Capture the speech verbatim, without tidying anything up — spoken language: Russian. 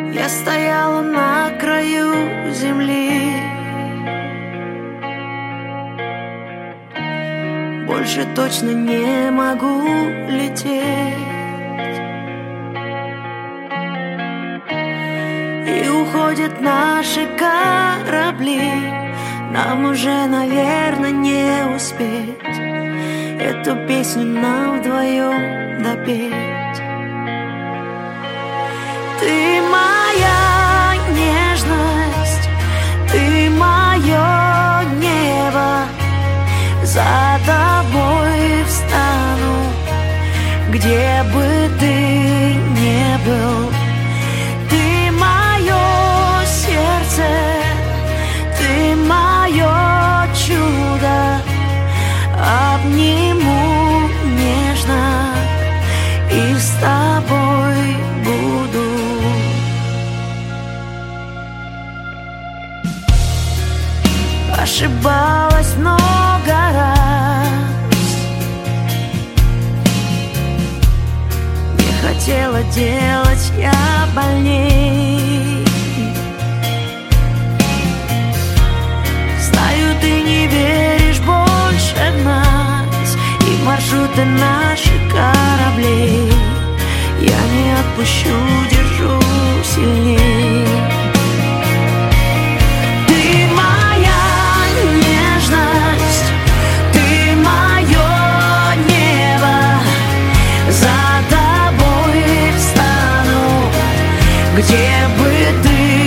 Я стояла на краю земли, больше точно не могу лететь. И уходят наши корабли, нам уже, наверное, не успеть эту песню нам вдвоем допеть. Ты моя нежность, ты мое небо, за тобой встану, где бы ты ни был. Ты мое сердце, ты мое чудо, обниму нежно и с тобой буду. Ошибалась много раз, не хотела делать я больней. Знаю, ты не веришь больше в нас и в маршруты наших кораблей. Я не отпущу, держу сильней. Где бы ты